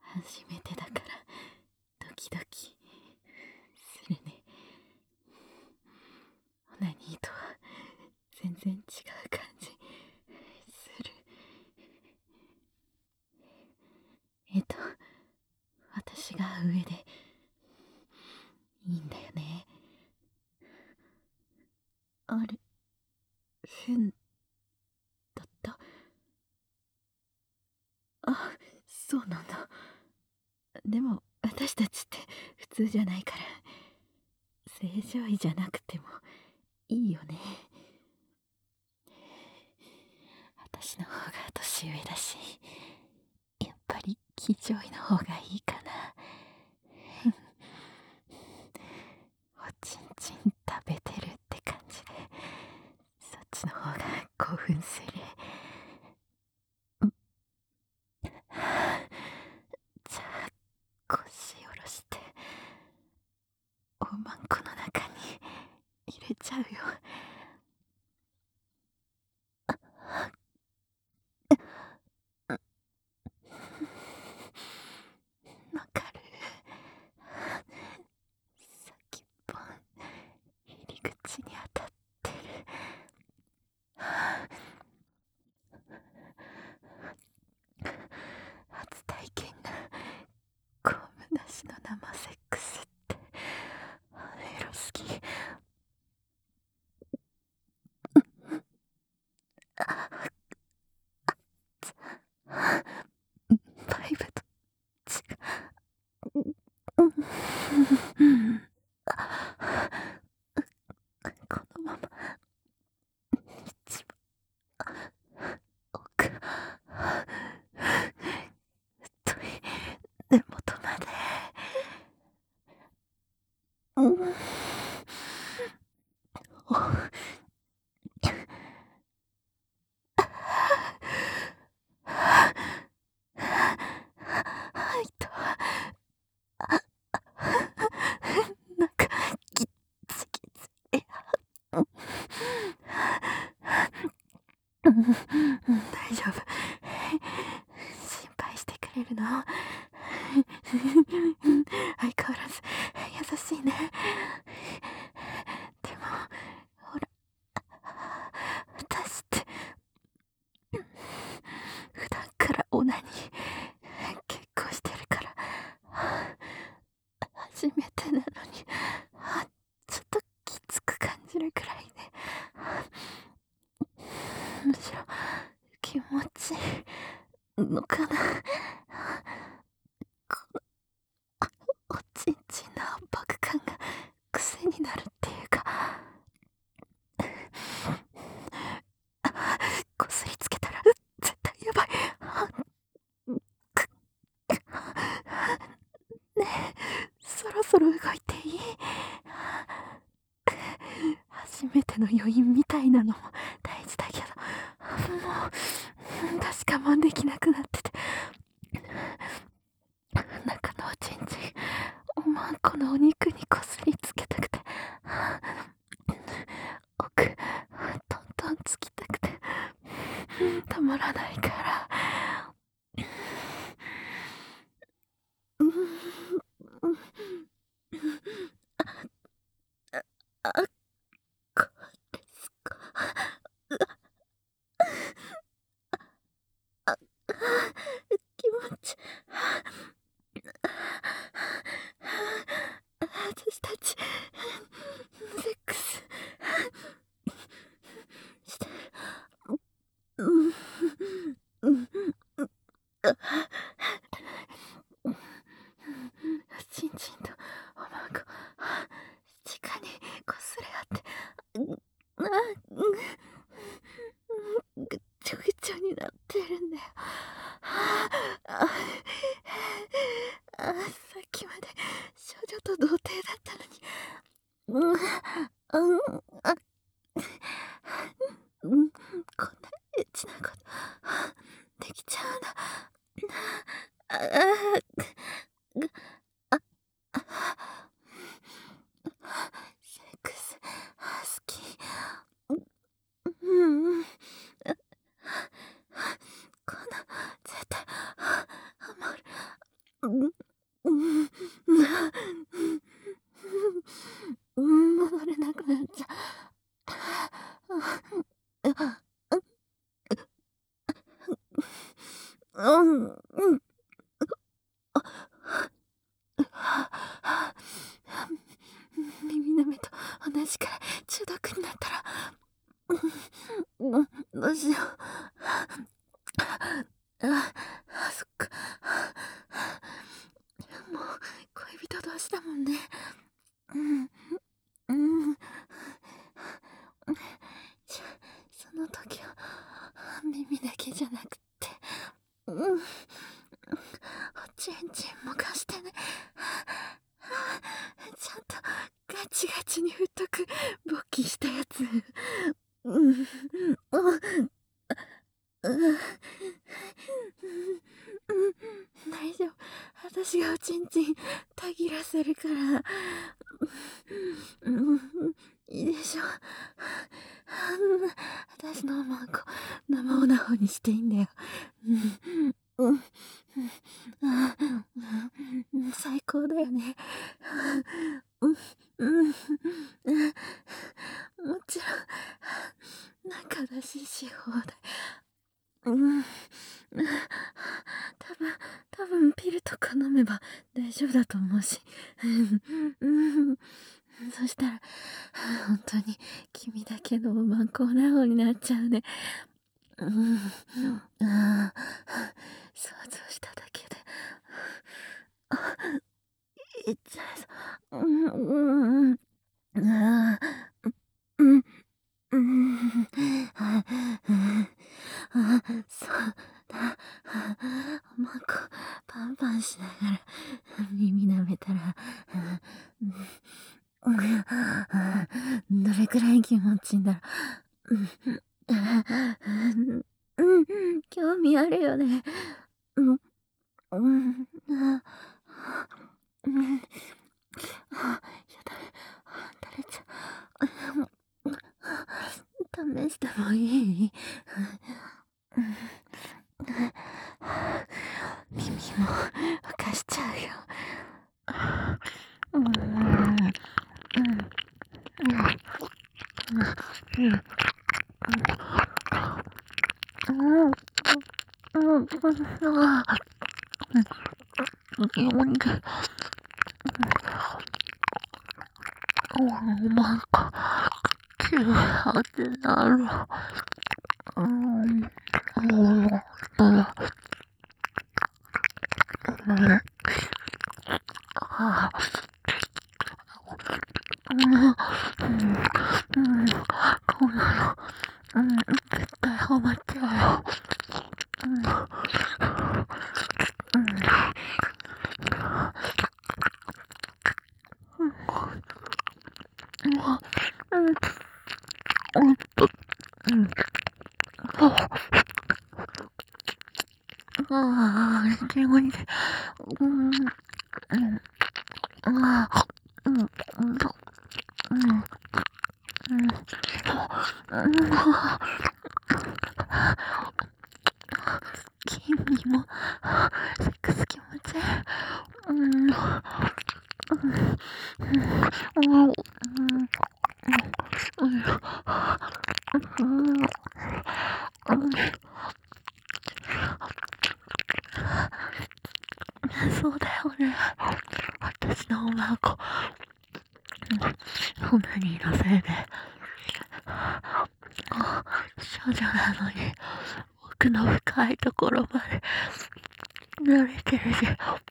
初めてだからドキドキするね。オナニーとは全然違う感じする。私が上でいいんだよね。あれ、変だった？あ、そうなんだ。でも私たちって普通じゃないから、正常位じゃなくてもいいよね。私の方が年上だし、やっぱり騎乗位の方がいいかな。おちんちん食べてるって感じで、そっちの方が興奮する。じゃあ腰下ろしておまんこの中に入れちゃうよ。わかる。先っぽ入り口に当たってる。初体験がコームなしの生セックスってエロすぎ。バイブと違う。このまま一番奥太い根元まで。吐いた。なんかギッチギチ。大丈夫？心配してくれるの？相変わらず優しいね。でもほら、私って普段からオナニー結構してるから、初めてなのにちょっときつく感じるくらいで、むしろ気持ちいいのかな。このおちんちんの圧迫感が癖になるっていうか、こすりつけたら絶対やばい。ねえ、そろそろ動いていい？初めての余韻みたいなのも大事だけど、もう私我慢できなくなってて、中のおちんちんおまんこのお肉にこすりつけたくて、奥トントンつきたくてたまらないから。あ、これすか？気持ち私たちセックスしてちんちんとおまんこ直にこすれ合って、ぐっちょぐちょになってるんだよ。さっきまで少女と童貞だったのに、こんなエッチなことできちゃうんだ。セックス好き。こんな絶対ハマる。 戻れなくなっちゃう。耳舐めと同じくらい中毒になったら、どうしよう。そっか。もう恋人同士だもんね。うん。その時は耳だけじゃなくて、おちんちんも貸してね。ちゃんとガチガチに太く勃起したやつ。大丈夫。私がおちんちんたぎらせるから。いいでしょ。私のおまんこ生オナホにしていいんだよ。最高だよね。もちろん仲出しし放題。多分ピルとか飲めば大丈夫だと思うし。そしたら本当に君だけのおまんこオナホになっちゃうね。想像しただけでいっちゃいそう。そうだ。おまんこパンパンしながら耳舐めたら、どれくらい気持ちいいんだろう。興味あるよね。やだ、垂れちゃう。試してもいい？耳も浮かしちゃうよ。なんか、気がってなる。こんなの、絶対ハマっちゃうよ。気持ちいい。君もセックス気持ちいい。そうだよね。私のおまんこ、オナニーのせいで少女なのに奥の深いところまで慣れてるし、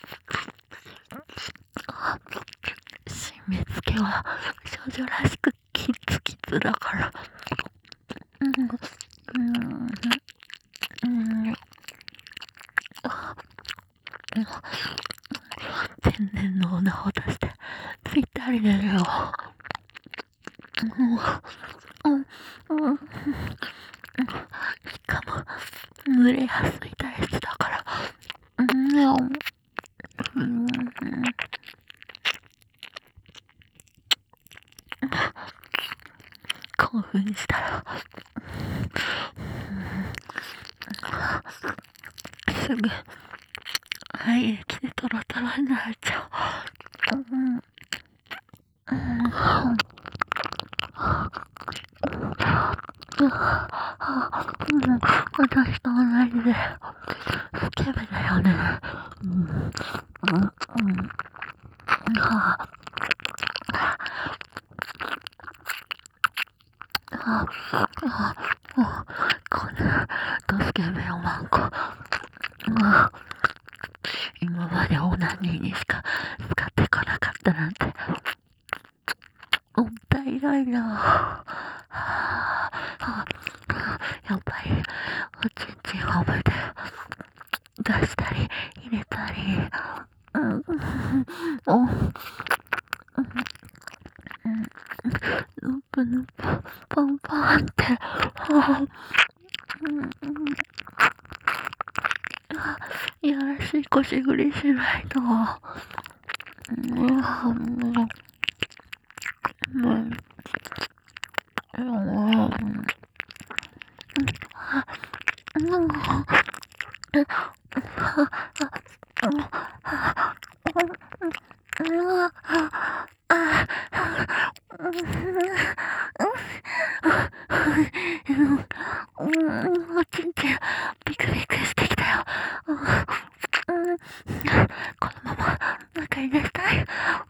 締め付けは少女らしくキツキツだから。天然の女を出してぴったり寝るよ。しかも濡れやすい体質だから。興奮したらすぐ入る気トロトロになっちゃう。私と同じでスケベだよね。これドスケベおまんこ。今までオナニーにしか使ってこなかったなんてもったいないな。やっぱりおちんちん褒めて出したり入れたりぬぷぬぷパンパンっていやらしい腰振りしないとおちんちんビクビクしてきたよ。このまま中に入れたい。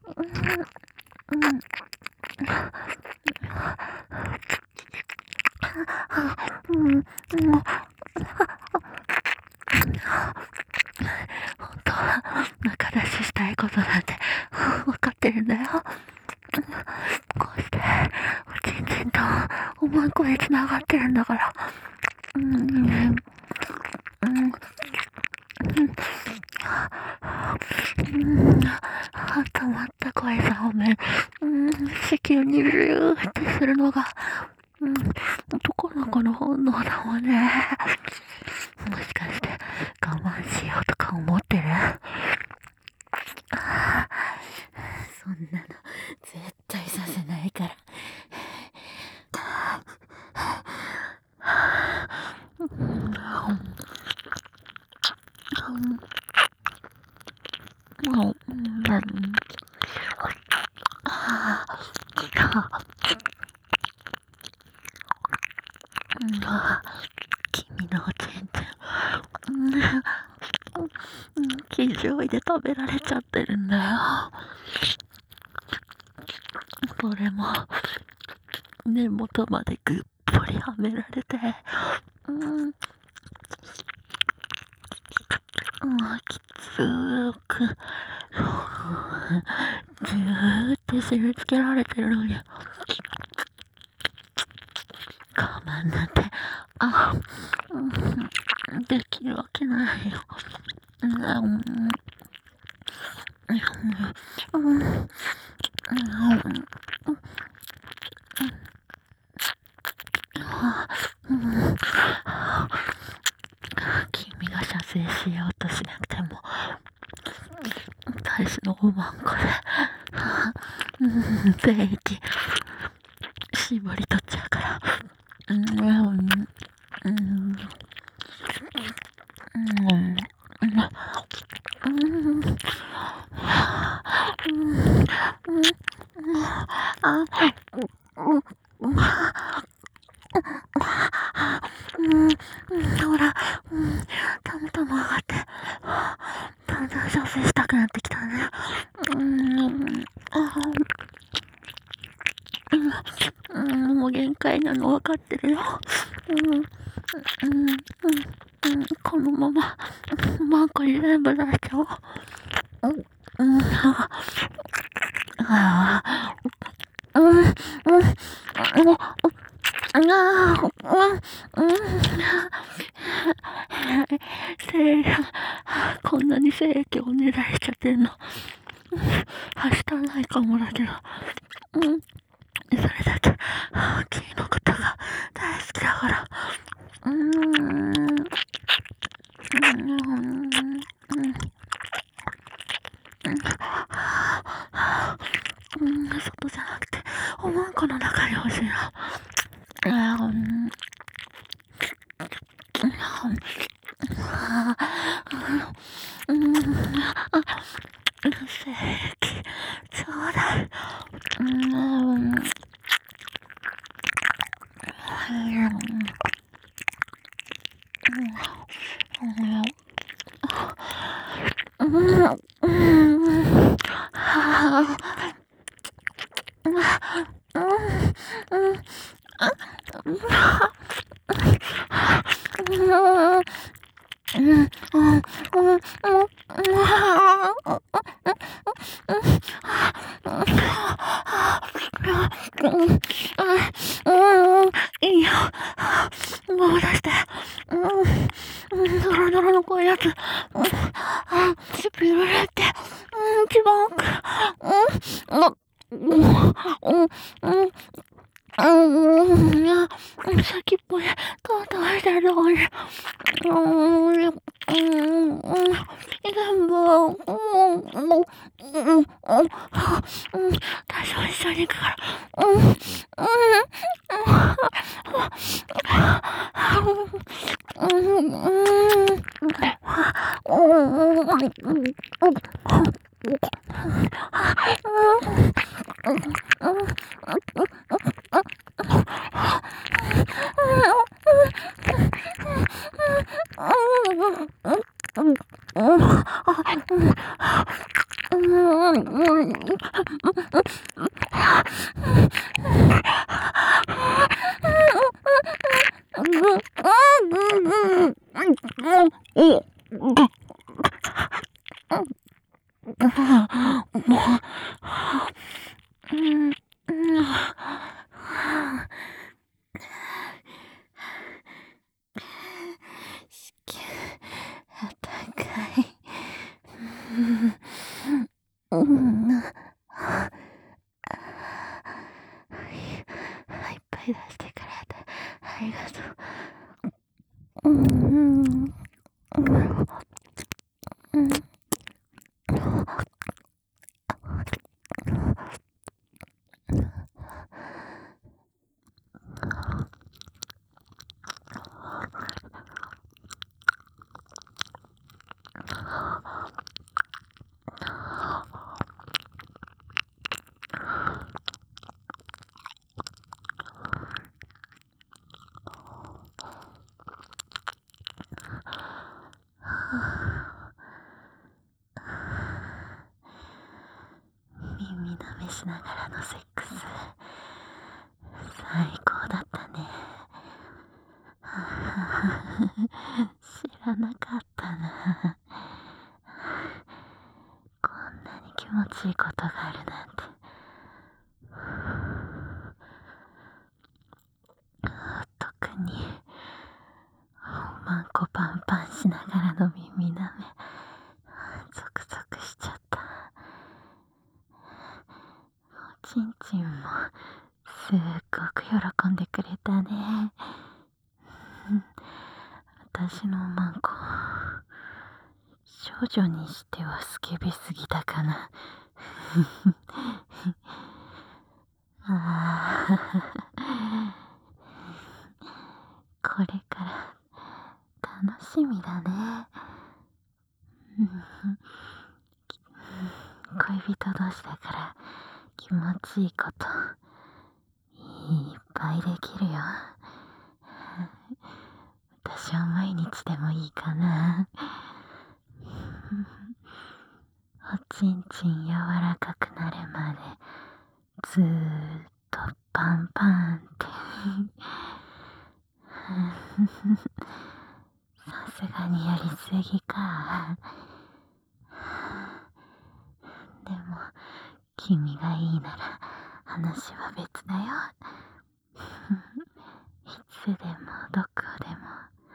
本当は中出ししたいことなんて分かってるんだよ。こうしておちんちんとおまんこでつながってるんだから。溜まった声さ褒め子宮にビューってするのが男の子の本能だもんね。もしかして我慢しようとか思ってる？そんなの絶対させないから。君のおちんちん生醤油で食べられちゃってるんだよ。それも根元までぐっぽりはめられてきつーくぎゅーって締め付けられてるのに我慢なんてできるわけないよ。君が射精しようとしなくても大使のおまんこで全域絞り取っちゃうからほらたまたま上がってだんだん射精したくなってきたね。もう限界なの分かってるよ。このままマンコに全部出しちゃおう。こんなに精液をねだりしちゃってんのはしたないかもだけどそれだけ君のことが大好きだから外じゃなくておまんこの中に欲しいな。 うん、正規、ちょうだい。うん、いいよ。もう出して。ドロドロの濃いやつ。しびれて。一番奥。先っぽにトウしてるとこに。全部、多少一緒に行くから。いっぱい出してくれてありがとう。耳舐めしながらのセックス最高だったね。知らなかったな。こんなに気持ちいいことがあるなんて。特におまんこパンパンしながらの耳舐めゾクゾクしちゃった。おちんちんもすっごく喜んでくれたね。私のおまんこ少女にしてはスケベすぎたかな。これから楽しみだね。恋人同士だから気持ちいいこといっぱいできるよ。私は毎日でもいいかな。おちんちん柔らかくなるまでずーっとパンパンってさすがにやりすぎか。でも君がいいなら話は別だよ。いつでもどこで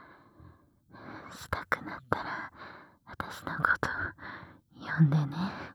もしたくなったら私のこと呼んでね。